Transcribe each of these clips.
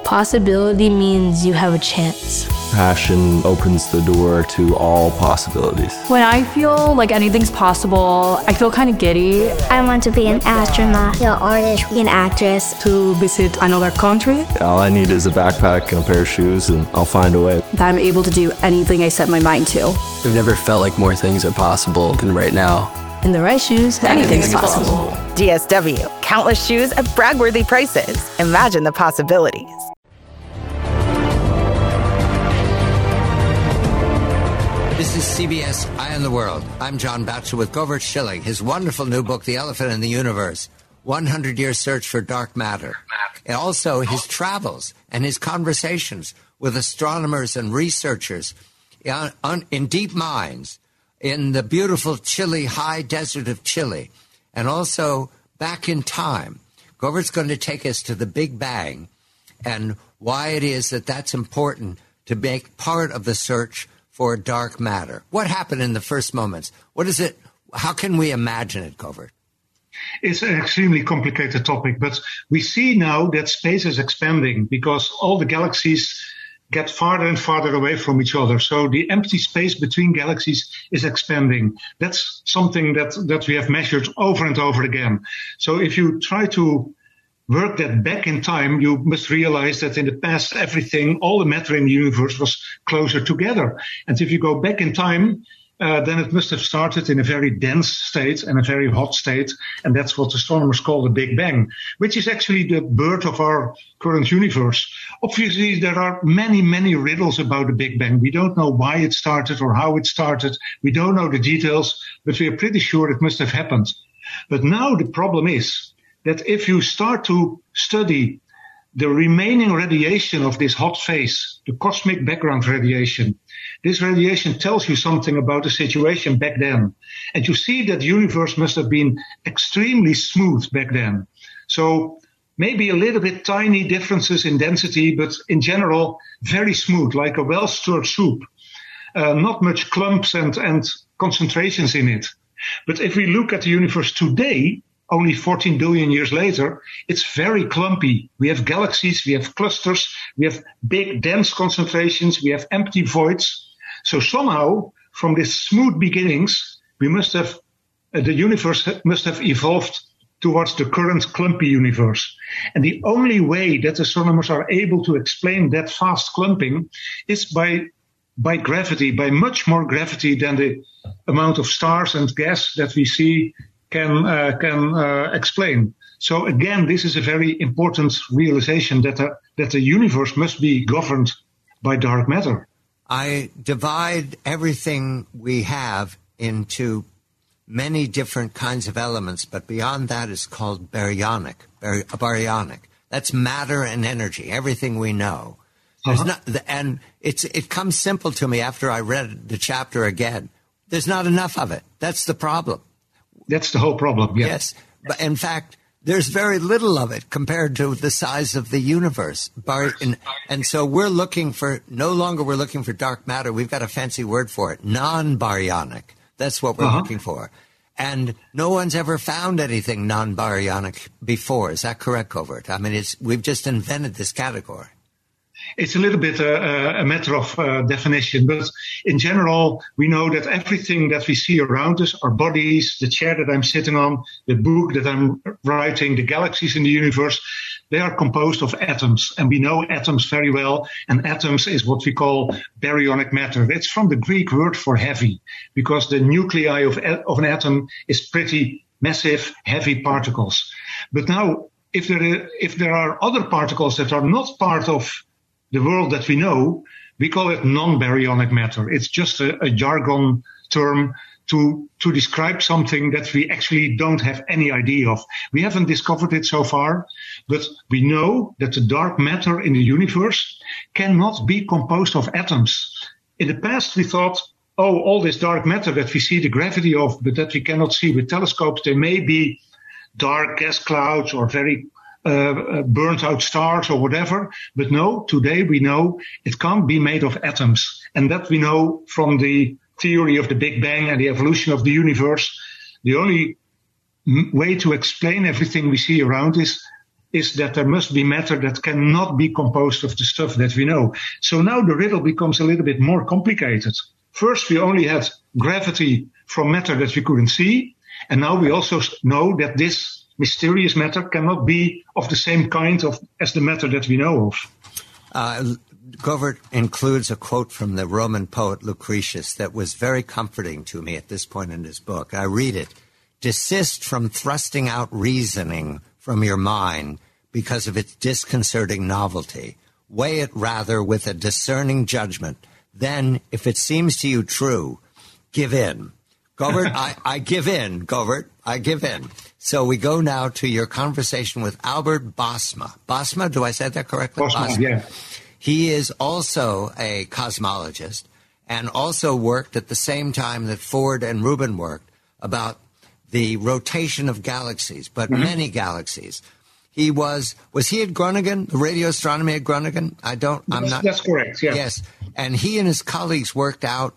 Possibility means you have a chance. Passion opens the door to all possibilities. When I feel like anything's possible, I feel kind of giddy. I want to be an astronaut, an artist, an actress. To visit another country. All I need is a backpack and a pair of shoes, and I'll find a way. That I'm able to do anything I set my mind to. I've never felt like more things are possible than right now. In the right shoes, anything's possible. DSW, countless shoes at brag-worthy prices. Imagine the possibilities. This is CBS Eye on the World. I'm John Batchelor with Govert Schilling. His wonderful new book, The Elephant in the Universe, 100-Year Search for Dark Matter. And also his travels and his conversations with astronomers and researchers in deep mines in the beautiful Chile, high desert of Chile, and also back in time. Govert's going to take us to the Big Bang and why it is that that's important to make part of the search for dark matter. What happened in the first moments? What is it? How can we imagine it, Govert? It's an extremely complicated topic, but we see now that space is expanding because all the galaxies get farther and farther away from each other. So the empty space between galaxies is expanding. That's something that we have measured over and over again. So if you try to work that back in time, you must realize that in the past, all the matter in the universe was closer together. And if you go back in time, then it must have started in a very dense state and a very hot state. And that's what astronomers call the Big Bang, which is actually the birth of our current universe. Obviously, there are many, many riddles about the Big Bang. We don't know why it started or how it started. We don't know the details, but we are pretty sure it must have happened. But now the problem is that if you start to study the remaining radiation of this hot phase, the cosmic background radiation, this radiation tells you something about the situation back then. And you see that the universe must have been extremely smooth back then. So maybe a little bit tiny differences in density, but in general, very smooth, like a well-stirred soup. Not much clumps and concentrations in it. But if we look at the universe today, only 14 billion years later, it's very clumpy. We have galaxies, we have clusters, we have big, dense concentrations, we have empty voids. So somehow, from these smooth beginnings, the universe must have evolved towards the current clumpy universe. And the only way that astronomers are able to explain that fast clumping is by gravity, by much more gravity than the amount of stars and gas that we see can explain. So again, this is a very important realization that the universe must be governed by dark matter. I divide everything we have into many different kinds of elements, but beyond that is called baryonic. That's matter and energy, everything we know. And it comes simple to me after I read the chapter again. There's not enough of it. That's the problem. That's the whole problem, yeah. Yes. But in fact, there's very little of it compared to the size of the universe. And so we're looking for dark matter. We've got a fancy word for it, non-baryonic. That's what we're looking for. And no one's ever found anything non-baryonic before. Is that correct, Govert? I mean, we've just invented this category. It's a little bit a matter of definition, but in general, we know that everything that we see around us, our bodies, the chair that I'm sitting on, the book that I'm writing, the galaxies in the universe, they are composed of atoms. And we know atoms very well, and atoms is what we call baryonic matter. It's from the Greek word for heavy, because the nuclei of an atom is pretty massive, heavy particles. But now, if there are other particles that are not part of the world that we know, we call it non-baryonic matter. It's just a jargon term to describe something that we actually don't have any idea of. We haven't discovered it so far, but we know that the dark matter in the universe cannot be composed of atoms. In the past, we thought, all this dark matter that we see the gravity of, but that we cannot see with telescopes, they may be dark gas clouds or very burnt out stars or whatever. But no, today we know it can't be made of atoms. And that we know from the theory of the Big Bang and the evolution of the universe. The only way to explain everything we see around is that there must be matter that cannot be composed of the stuff that we know. So now the riddle becomes a little bit more complicated. First, we only had gravity from matter that we couldn't see. And now we also know that this mysterious matter cannot be of the same kind as the matter that we know of. Govert includes a quote from the Roman poet Lucretius that was very comforting to me at this point in his book. I read it. Desist from thrusting out reasoning from your mind because of its disconcerting novelty. Weigh it rather with a discerning judgment. Then, if it seems to you true, give in. Govert, I give in, Govert. I give in. So we go now to your conversation with Albert Bosma. Bosma, do I say that correctly? Bosma, yeah. He is also a cosmologist and also worked at the same time that Ford and Rubin worked about the rotation of galaxies, but many galaxies. He was he at Groningen, the radio astronomy at Groningen? That's correct, yeah. Yes. And he and his colleagues worked out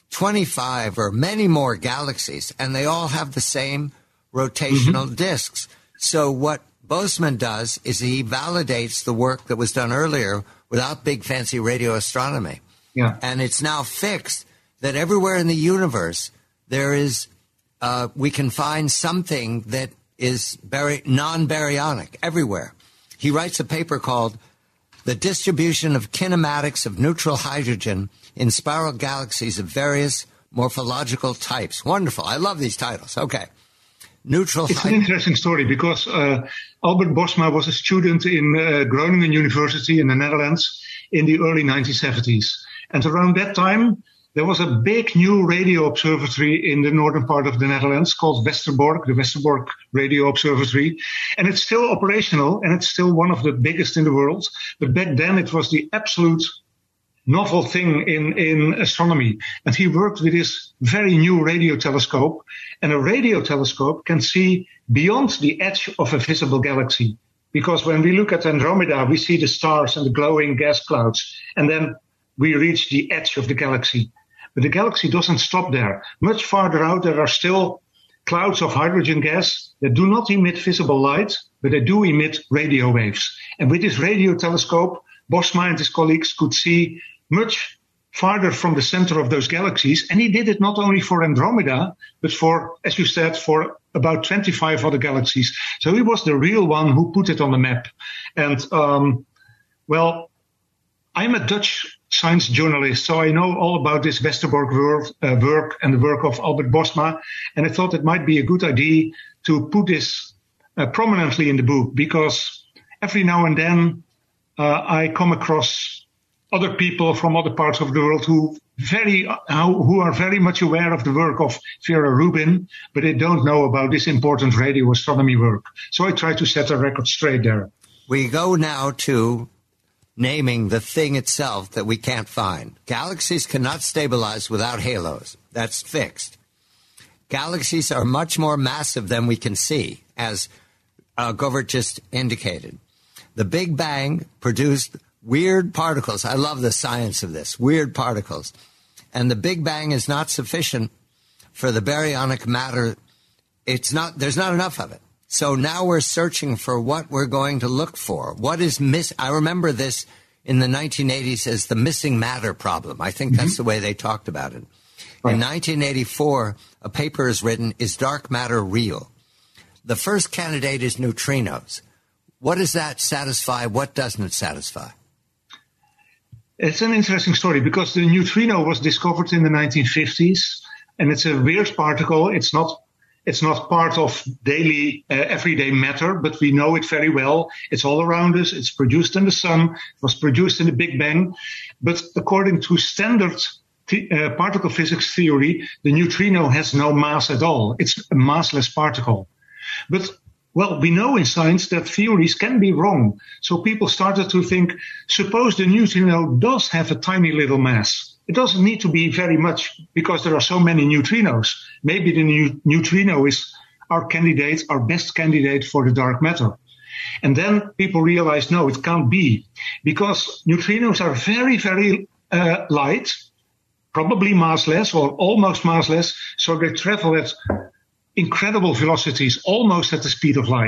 25 or many more galaxies, and they all have the same rotational disks. So what Bosman does is he validates the work that was done earlier without big fancy radio astronomy. Yeah. And it's now fixed that everywhere in the universe there is, we can find something that is non-baryonic everywhere. He writes a paper called The Distribution of Kinematics of Neutral Hydrogen in Spiral Galaxies of Various Morphological Types. Wonderful. I love these titles. Okay. It's an interesting story because Albert Bosma was a student in Groningen University in the Netherlands in the early 1970s. And around that time, there was a big new radio observatory in the northern part of the Netherlands called Westerbork, the Westerbork Radio Observatory. And it's still operational, and it's still one of the biggest in the world. But back then, it was the absolute novel thing in astronomy. And he worked with this very new radio telescope. And a radio telescope can see beyond the edge of a visible galaxy. Because when we look at Andromeda, we see the stars and the glowing gas clouds. And then we reach the edge of the galaxy. But the galaxy doesn't stop there. Much farther out, there are still clouds of hydrogen gas that do not emit visible light, but they do emit radio waves. And with this radio telescope, Bosma and his colleagues could see much farther from the center of those galaxies. And he did it not only for Andromeda, but for, as you said, for about 25 other galaxies. So he was the real one who put it on the map. And, I'm a Dutch science journalist, so I know all about this Westerbork work and the work of Albert Bosma. And I thought it might be a good idea to put this prominently in the book, because every now and then I come across other people from other parts of the world who are very much aware of the work of Vera Rubin, but they don't know about this important radio astronomy work. So I try to set a record straight there. We go now to naming the thing itself that we can't find. Galaxies cannot stabilize without halos. That's fixed. Galaxies are much more massive than we can see, as Govert just indicated. The Big Bang produced weird particles. I love the science of this, weird particles. And the Big Bang is not sufficient for the baryonic matter. There's not enough of it. So now we're searching for what we're going to look for. What is I remember this in the 1980s as the missing matter problem. I think that's the way they talked about it. Right. In 1984, a paper is written, Is Dark Matter Real? The first candidate is neutrinos. What does that satisfy? What doesn't it satisfy? It's an interesting story because the neutrino was discovered in the 1950s, and it's a weird particle. It's not part of daily, everyday matter, but we know it very well. It's all around us. It's produced in the sun. It was produced in the Big Bang. But according to standard particle physics theory, the neutrino has no mass at all. It's a massless particle. But, we know in science that theories can be wrong. So people started to think, suppose the neutrino does have a tiny little mass. It doesn't need to be very much because there are so many neutrinos. Maybe the neutrino is our best candidate for the dark matter. And then people realized, no, it can't be, because neutrinos are very, very light, probably massless or almost massless. So they travel at incredible velocities, almost at the speed of light.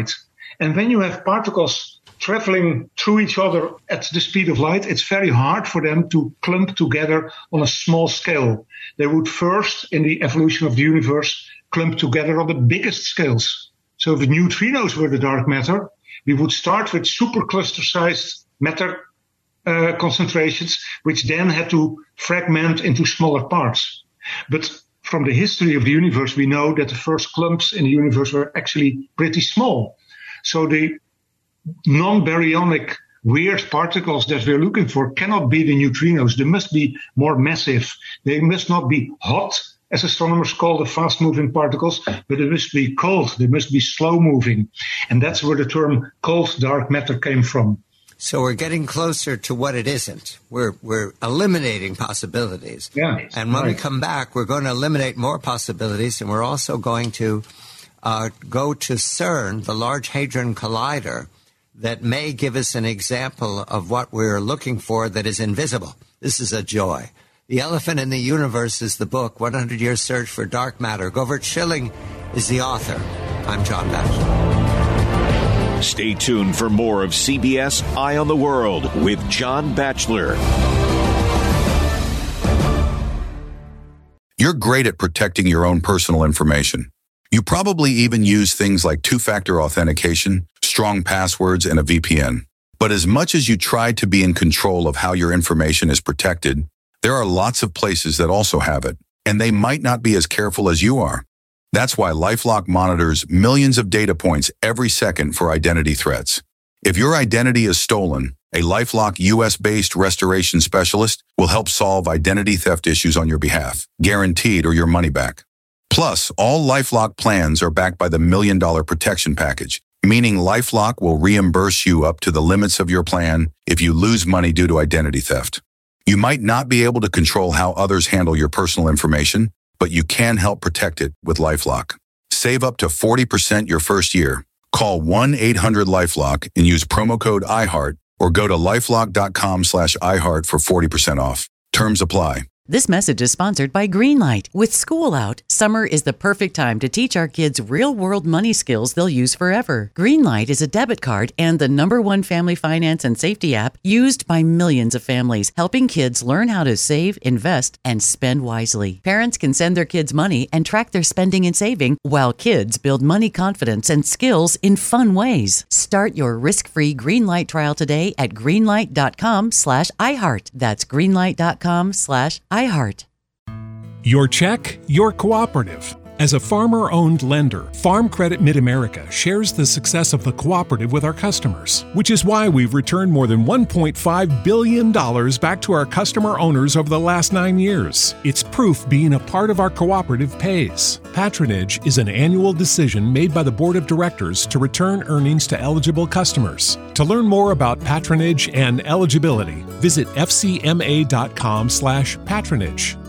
And when you have particles traveling through each other at the speed of light, it's very hard for them to clump together on a small scale. They would first, in the evolution of the universe, clump together on the biggest scales. So if the neutrinos were the dark matter, we would start with supercluster-sized matter concentrations, which then had to fragment into smaller parts. But from the history of the universe, we know that the first clumps in the universe were actually pretty small. So the non-baryonic weird particles that we're looking for cannot be the neutrinos. They must be more massive. They must not be hot, as astronomers call the fast-moving particles, but they must be cold. They must be slow-moving. And that's where the term cold dark matter came from. So we're getting closer to what it isn't. We're eliminating possibilities. Yeah, and when we come back, we're going to eliminate more possibilities, and we're also going to go to CERN, the Large Hadron Collider, that may give us an example of what we're looking for that is invisible. This is a joy. The Elephant in the Universe is the book, 100 Year Search for Dark Matter. Govert Schilling is the author. I'm John Batchelor. Stay tuned for more of CBS Eye on the World with John Batchelor. You're great at protecting your own personal information. You probably even use things like two-factor authentication, strong passwords, and a VPN. But as much as you try to be in control of how your information is protected, there are lots of places that also have it, and they might not be as careful as you are. That's why LifeLock monitors millions of data points every second for identity threats. If your identity is stolen, a LifeLock US-based restoration specialist will help solve identity theft issues on your behalf, guaranteed or your money back. Plus, all LifeLock plans are backed by the $1 Million Protection Package, meaning LifeLock will reimburse you up to the limits of your plan if you lose money due to identity theft. You might not be able to control how others handle your personal information, but you can help protect it with LifeLock. Save up to 40% your first year. Call 1-800-LifeLock and use promo code iHeart or go to lifelock.com/iHeart for 40% off. Terms apply. This message is sponsored by Greenlight. With school out, summer is the perfect time to teach our kids real-world money skills they'll use forever. Greenlight is a debit card and the #1 family finance and safety app used by millions of families, helping kids learn how to save, invest, and spend wisely. Parents can send their kids money and track their spending and saving, while kids build money confidence and skills in fun ways. Start your risk-free Greenlight trial today at greenlight.com/iHeart. That's greenlight.com/iHeart. Your check, your cooperative. As a farmer-owned lender, Farm Credit Mid-America shares the success of the cooperative with our customers, which is why we've returned more than $1.5 billion back to our customer owners over the last 9 years. It's proof being a part of our cooperative pays. Patronage is an annual decision made by the Board of Directors to return earnings to eligible customers. To learn more about patronage and eligibility, visit fcma.com/patronage.